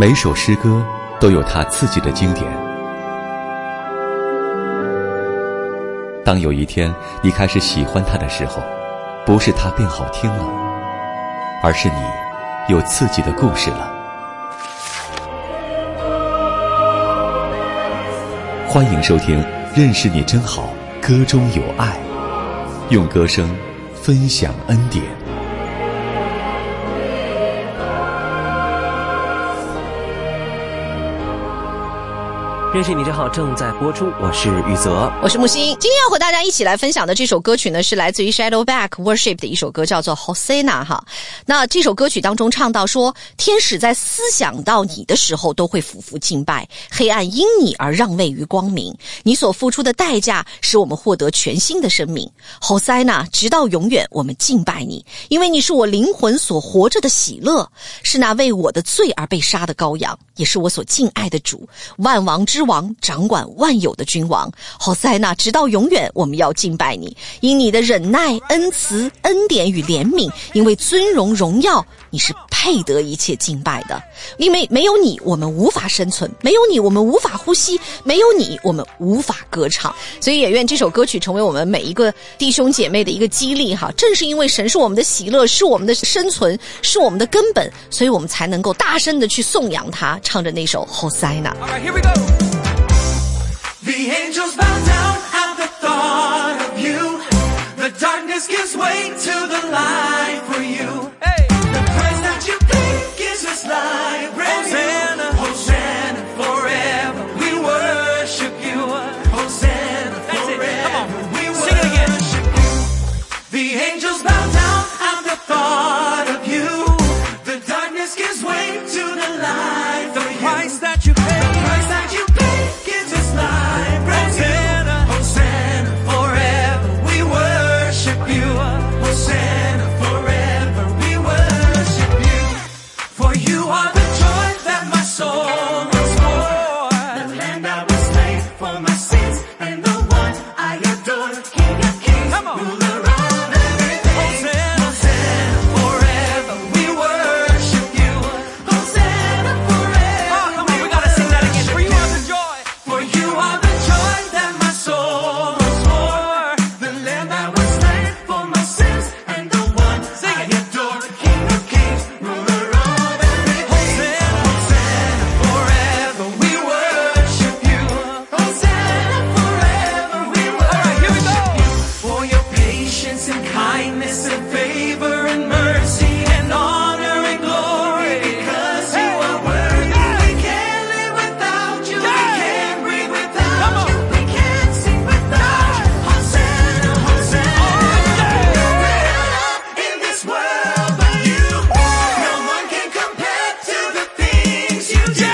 每首诗歌都有它自己的经典。当有一天你开始喜欢它的时候，不是它变好听了，而是你有自己的故事了。欢迎收听《认识你真好》，歌中有爱，用歌声分享恩典。 认识你真好正在播出，我是宇泽， 我是木星。今天要和大家一起来分享的这首歌曲呢，是来自于 Shadowback Worship 的一首歌，叫做 Hosanna 哈。那这首歌曲当中唱到说，天使在思想到你的时候都会俯伏敬拜，黑暗因你而让位于光明，你所付出的代价使我们获得全新的生命。 Hosanna 直到永远我们敬拜你，因为你是我灵魂所活着的喜乐，是那为我的罪而被杀的羔羊，也是我所敬爱的主，万王之王，掌管万有的君王。Hosanna直到永远我们要敬拜你，因你的忍耐、恩慈、恩典与怜悯，因为尊荣荣耀你是配得一切敬拜的，因为没有你我们无法生存，没有你我们无法呼吸，没有你我们无法歌唱。所以也愿这首歌曲成为我们每一个弟兄姐妹的一个激励哈。正是因为神是我们的喜乐，是我们的生存，是我们的根本，所以我们才能够大声的去颂扬他，唱着那首 Hosanna。All right, here we go. The angels bow down at the thought of you. The darkness gives way to the light for you. Hey. The price that you pay gives us life. Hosanna, Hosanna forever. We worship you. Hosanna forever. We worship you. The angels bow down at the thought of you. The darkness gives way to the light for you. The price that you pay. The price that you pay gives us life. Hosanna, Hosanna forever. We worship you. Hosanna forever. We worship you. For you are the joy that my soul longs for. The land that was slain for my sins, and the one I adore, King of Kings, ruler of everything. Hosanna forever. We worship you. Hosanna forever. Oh, come on, we gotta sing that again. For you are the joy. For you are the joy that my soul longs for. The land that was slain for my sins, and the one I adore, King of Kings, ruler of everything. Hosanna forever. We worship you. Hosanna forever. We worship you. For your patience and kindness and favor and mercy and honor and glory, because you are worthy. We can't live without you. We can't breathe without you. We can't sing without you. Hosanna, Hosanna. Nowhere in this world but you. No one can compare to the things you do.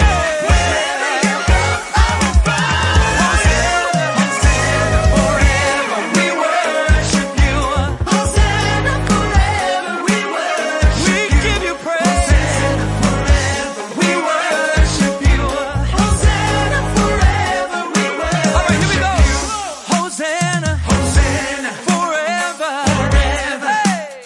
Wherever you go, I will find. Hosanna, Hosanna forever. We worship you. Hosanna forever. We worship you. We give you praise. Hosanna forever. We worship you. Hosanna forever. We worship you. All right, here we go. Hosanna, Hosanna forever, forever.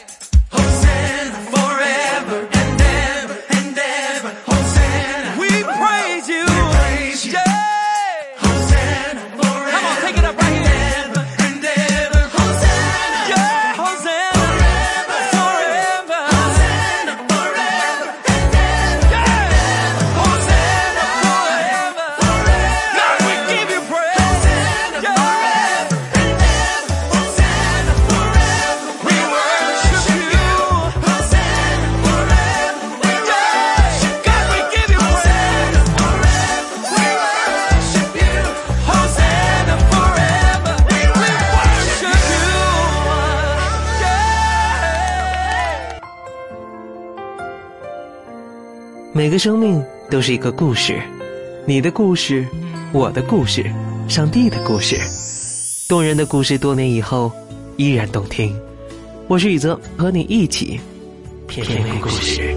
Hosanna forever and ever and ever. Hosanna. We praise you. We praise you. Yeah. Hosanna forever. Come on, take it up right here. Ever and ever. Hosanna. Yeah. Hosanna forever, forever. Hosanna forever and ever. Yeah. Hosanna forever, forever. God, we give you praise. Hosanna forever and ever. Hosanna forever. We worship you. Hosanna forever. We worship you. God, we give you praise. Hosanna forever. We worship you. Hosanna forever. We worship you. Yeah. 每个生命都是一个故事，你的故事，我的故事，上帝的故事，动人的故事，多年以后依然动听。我是宇泽，和你一起品味故事。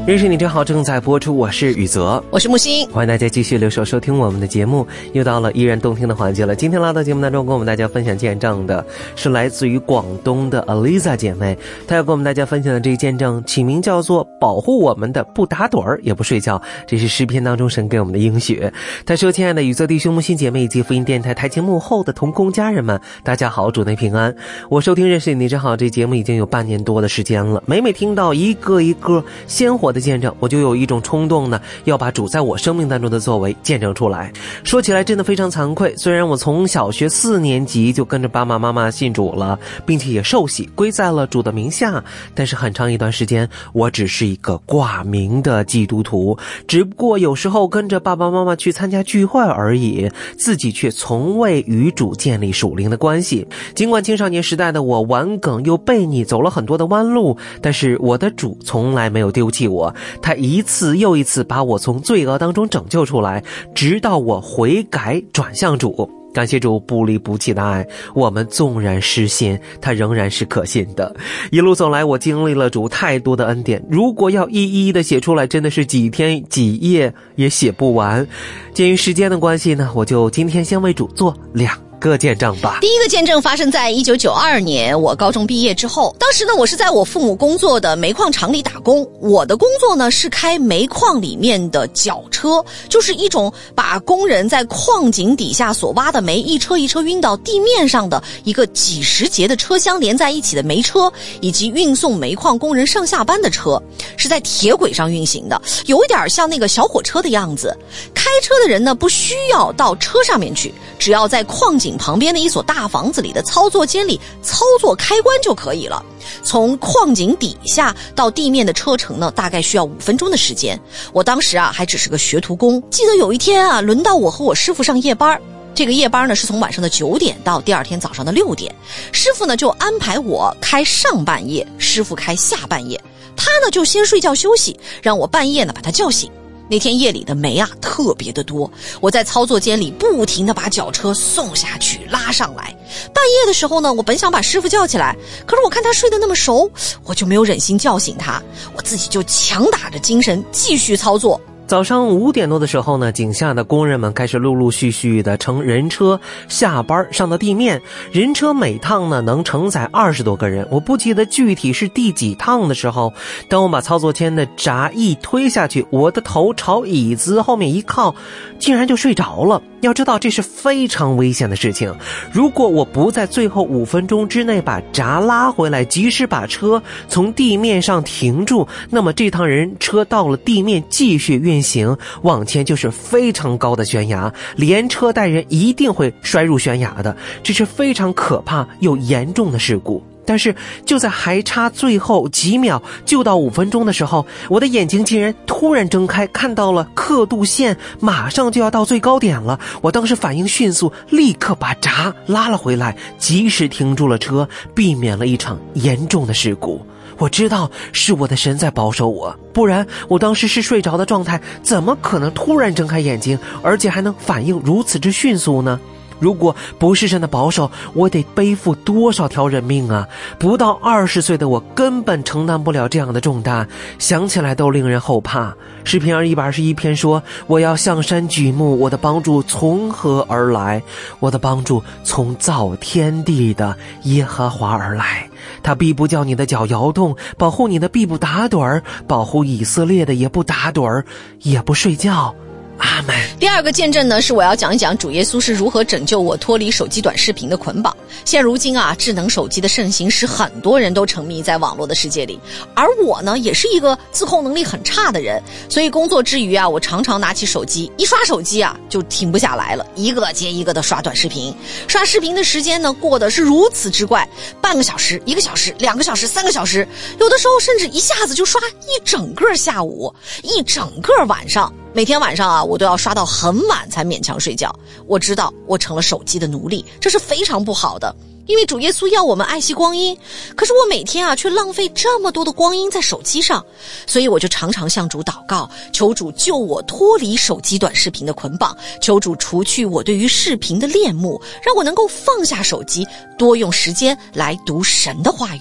认识你真好正在播出，我是宇泽， 我是木星， 欢迎大家继续留守收听我们的节目。又到了依然动听的环节了。今天来到节目当中跟我们大家分享见证的是来自于广东的 Aliza 姐妹，她要跟我们大家分享的这个见证起名叫做保护我们的不打盹儿也不睡觉，这是诗篇当中神给我们的应许。她说，亲爱的宇泽弟兄、木星姐妹以及福音电台台前幕后的同工家人们，大家好，主内平安。我收听认识你真好这节目已经有半年多的时间了，每每听到一个一个鲜活的见证，我就有一种冲动呢，要把主在我生命当中的作为见证出来。说起来真的非常惭愧，虽然我从小学四年级就跟着爸爸妈妈信主了，并且也受洗归在了主的名下，但是很长一段时间我只是一个挂名的基督徒，只不过有时候跟着爸爸妈妈去参加聚会而已，自己却从未与主建立属灵的关系。尽管青少年时代的我顽梗又悖逆，走了很多的弯路，但是我的主从来没有丢弃我，他一次又一次把我从罪恶当中拯救出来，直到我悔改转向主。感谢主不离不弃的爱，我们纵然失信，他仍然是可信的。一路走来，我经历了主太多的恩典，如果要一一的写出来，真的是几天几夜也写不完。鉴于时间的关系呢，我就今天先为主做两个见证吧。 第一个见证发生在一九九二年，我高中毕业之后，当时呢，我是在我父母工作的煤矿厂里打工。我的工作呢是开煤矿里面的绞车，就是一种把工人在矿井底下所挖的煤一车一车运到地面上的一个几十节的车厢连在一起的煤车，以及运送煤矿工人上下班的车，是在铁轨上运行的，有一点像那个小火车的样子。开车的人呢不需要到车上面去，只要在矿井旁边的一所大房子里的操作间里操作开关就可以了。从矿井底下到地面的车程呢，大概需要五分钟的时间。我当时啊还只是个学徒工，记得有一天啊，轮到我和我师傅上夜班。这个夜班呢是从晚上的九点到第二天早上的六点，师傅呢就安排我开上半夜，师傅开下半夜。他呢就先睡觉休息，让我半夜呢把他叫醒。那天夜里的煤啊特别的多，我在操作间里不停地把绞车送下去拉上来。半夜的时候呢，我本想把师傅叫起来，可是我看他睡得那么熟，我就没有忍心叫醒他，我自己就强打着精神继续操作。 早上五点多的时候呢，井下的工人们开始陆陆续续的乘人车下班上到地面。人车每趟呢能承载二十多个人，我不记得具体是第几趟的时候，当我把操作间的闸一推下去，我的头朝椅子后面一靠，竟然就睡着了。要知道这是非常危险的事情，如果我不在最后五分钟之内把闸拉回来，及时把车从地面上停住，那么这趟人车到了地面继续运行，往前就是非常高的悬崖，连车带人一定会摔入悬崖的，这是非常可怕又严重的事故。但是就在还差最后几秒就到五分钟的时候，我的眼睛竟然突然睁开，看到了刻度线马上就要到最高点了。我当时反应迅速，立刻把闸拉了回来，及时停住了车，避免了一场严重的事故。我知道是我的神在保守我，不然我当时是睡着的状态，怎么可能突然睁开眼睛，而且还能反应如此之迅速呢？如果不是神的保守，我得背负多少条人命啊！不到二十岁的我根本承担不了这样的重担，想起来都令人后怕。诗篇一百二十一篇说，我要向山举目，我的帮助从何而来？我的帮助从造天地的耶和华而来。他必不叫你的脚摇动，保护你的必不打盹儿，保护以色列的也不打盹儿，也不睡觉。阿们。 第二个见证呢，是我要讲一讲主耶稣是如何拯救我脱离手机短视频的捆绑。现如今啊，智能手机的盛行使很多人都沉迷在网络的世界里，而我呢，也是一个自控能力很差的人，所以工作之余啊，我常常拿起手机，一刷手机啊，就停不下来了，一个接一个的刷短视频。刷视频的时间呢，过得是如此之快，半个小时、一个小时、两个小时、三个小时，有的时候甚至一下子就刷一整个下午，一整个晚上。每天晚上啊，我都要刷到很晚才勉强睡觉。我知道我成了手机的奴隶，这是非常不好的。因为主耶稣要我们爱惜光阴，可是我每天啊却浪费这么多的光阴在手机上，所以我就常常向主祷告，求主救我脱离手机短视频的捆绑，求主除去我对于视频的恋慕，让我能够放下手机，多用时间来读神的话语。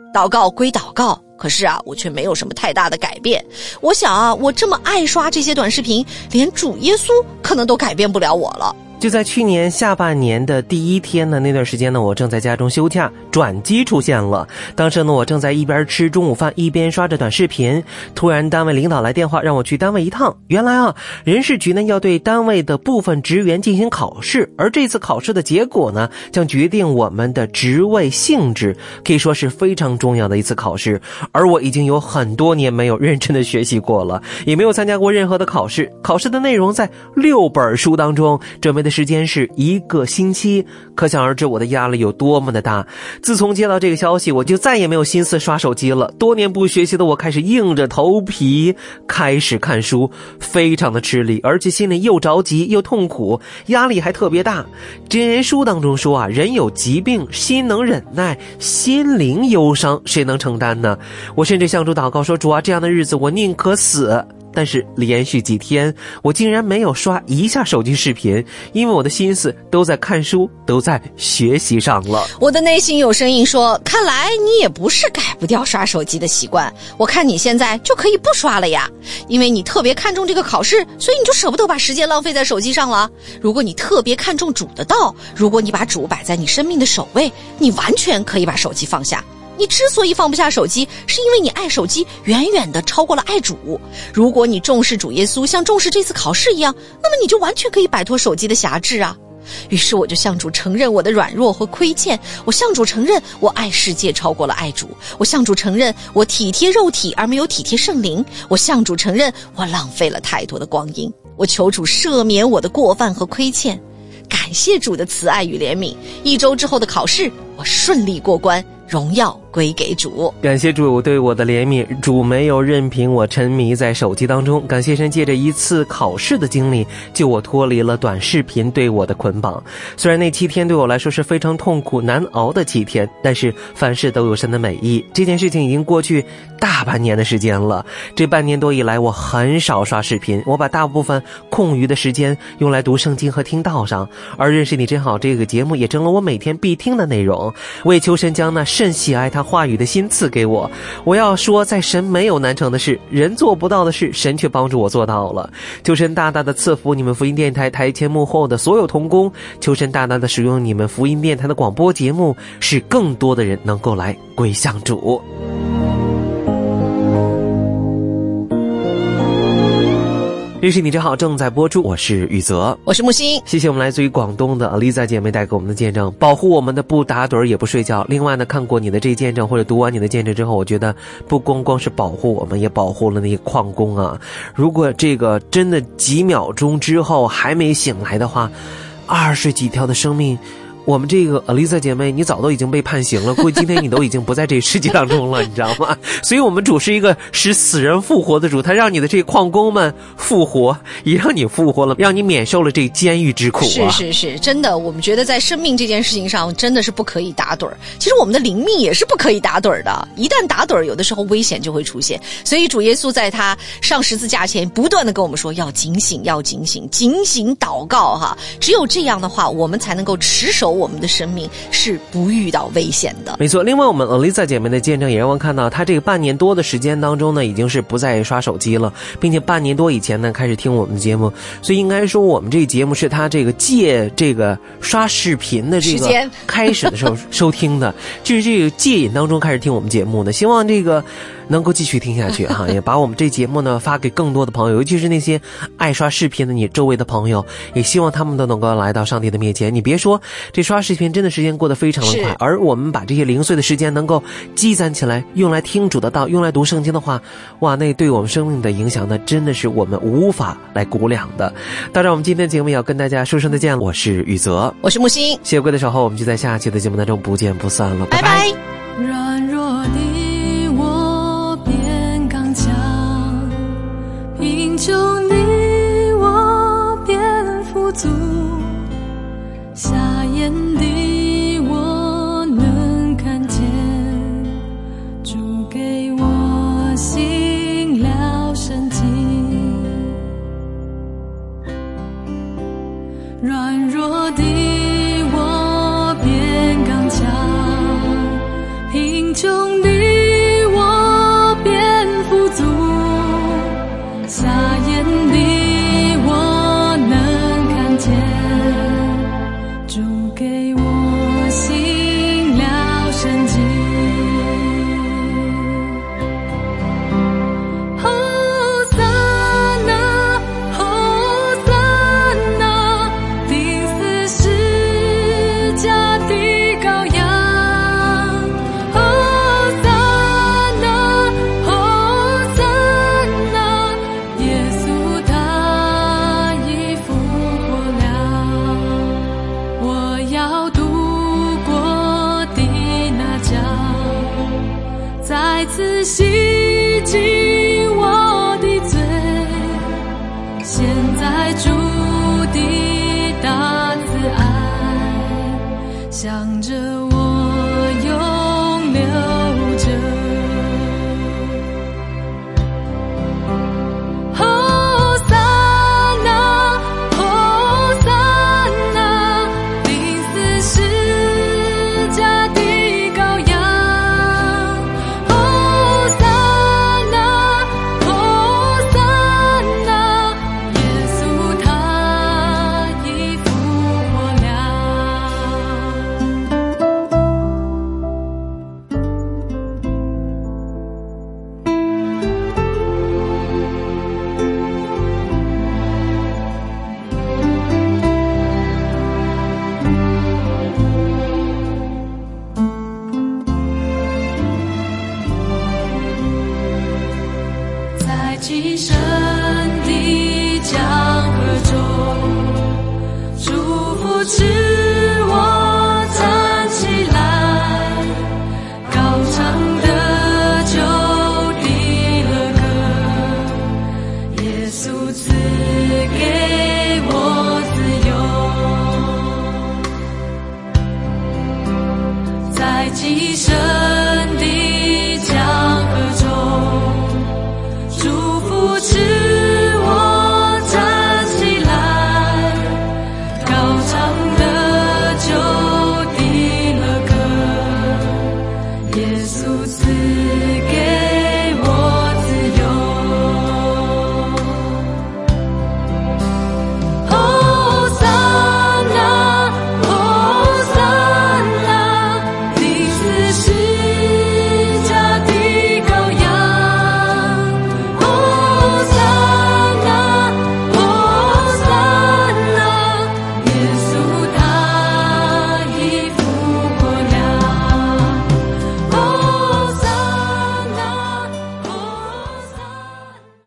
祷告归祷告，可是啊，我却没有什么太大的改变。我想啊，我这么爱刷这些短视频，连主耶稣可能都改变不了我了。 就在去年下半年的第一天呢，那段时间呢，我正在家中休假，转机出现了。当时呢，我正在一边吃中午饭一边刷着短视频，突然单位领导来电话让我去单位一趟。原来啊，人事局呢要对单位的部分职员进行考试，而这次考试的结果呢，将决定我们的职位性质，可以说是非常重要的一次考试。而我已经有很多年没有认真的学习过了，也没有参加过任何的考试。考试的内容在六本书当中，准备的时间是一个星期，可想而知我的压力有多么的大。自从接到这个消息，我就再也没有心思刷手机了。多年不学习的我开始硬着头皮开始看书，非常的吃力，而且心里又着急又痛苦，压力还特别大。真言书当中说啊，人有疾病，心能忍耐，心灵忧伤，谁能承担呢？我甚至向主祷告说，主啊，这样的日子我宁可死。但是连续几天我竟然没有刷一下手机视频，因为我的心思都在看书，都在学习上了。 我的内心有声音说，看来你也不是改不掉刷手机的习惯，我看你现在就可以不刷了呀。因为你特别看重这个考试，所以你就舍不得把时间浪费在手机上了。如果你特别看重主的道，如果你把主摆在你生命的首位，你完全可以把手机放下。你之所以放不下手机，是因为你爱手机远远的超过了爱主。如果你重视主耶稣，像重视这次考试一样，那么你就完全可以摆脱手机的辖制啊。于是我就向主承认我的软弱和亏欠，我向主承认我爱世界超过了爱主，我向主承认我体贴肉体而没有体贴圣灵，我向主承认我浪费了太多的光阴。我求主赦免我的过犯和亏欠，感谢主的慈爱与怜悯。一周之后的考试，我顺利过关，荣耀归给主。 感谢主对我的怜悯，主没有任凭我沉迷在手机当中。感谢神借着一次考试的经历，救我脱离了短视频对我的捆绑。虽然那七天对我来说是非常痛苦难熬的七天，但是凡事都有神的美意。这件事情已经过去大半年的时间了，这半年多以来我很少刷视频，我把大部分空余的时间用来读圣经和听道上，而认识你真好这个节目也成了我每天必听的内容。我也求神将那甚喜爱他话语的心赐给我。我要说，在神没有难成的事，人做不到的事，神却帮助我做到了。求神大大的赐福你们福音电台台前幕后的所有同工，求神大大的使用你们福音电台的广播节目，使更多的人能够来归向主。认识你真好正在播出，我是宇泽， 我是木星。 谢谢我们来自于广东的 Aliza 姐妹带给我们的见证，保护我们的不打盹也不睡觉。另外呢，看过你的这见证或者读完你的见证之后，我觉得不光光是保护我们，也保护了那些矿工啊。如果这个真的几秒钟之后还没醒来的话，二十几条的生命，我们这个 Aliza 姐妹你早都已经被判刑了，估计今天你都已经不在这个世界当中了，你知道吗？所以我们主是一个使死人复活的主，他让你的这矿工们复活，也让你复活了，让你免受了这监狱之苦啊。 是是是，真的，我们觉得在生命这件事情上真的是不可以打盹儿。其实我们的灵命也是不可以打盹儿的，一旦打盹儿，有的时候危险就会出现。所以主耶稣在他上十字架前不断的跟我们说，要警醒，要警醒，警醒祷告哈。只有这样的话，我们才能够持守我们的生命是不遇到危险的。 没错，另外我们 Aliza 姐妹的见证也让我看到，她这个半年多的时间当中呢，已经是不再刷手机了，并且半年多以前呢开始听我们的节目，所以应该说我们这个节目是她这个戒这个刷视频的这个开始的时候收听的，就是这个戒瘾当中开始听我们节目的，希望这个能够继续听下去哈，也把我们这节目呢发给更多的朋友，尤其是那些爱刷视频的你周围的朋友，也希望他们都能够来到上帝的面前。你别说这刷视频真的时间过得非常的快，而我们把这些零碎的时间能够积攒起来，用来听主的道，用来读圣经的话，哇，那对我们生命的影响呢，真的是我们无法来估量的。当然我们今天的节目也要跟大家说声再见，我是宇泽， 我是木星， 谢谢各位的守候，我们就在下期的节目当中不见不散了，拜拜。 拜拜。 软弱的我变刚强，贫穷的我变富足，瞎眼的我能看见，主给我新了生机。软弱的我变刚强，贫穷的在极深的江河中，祝福之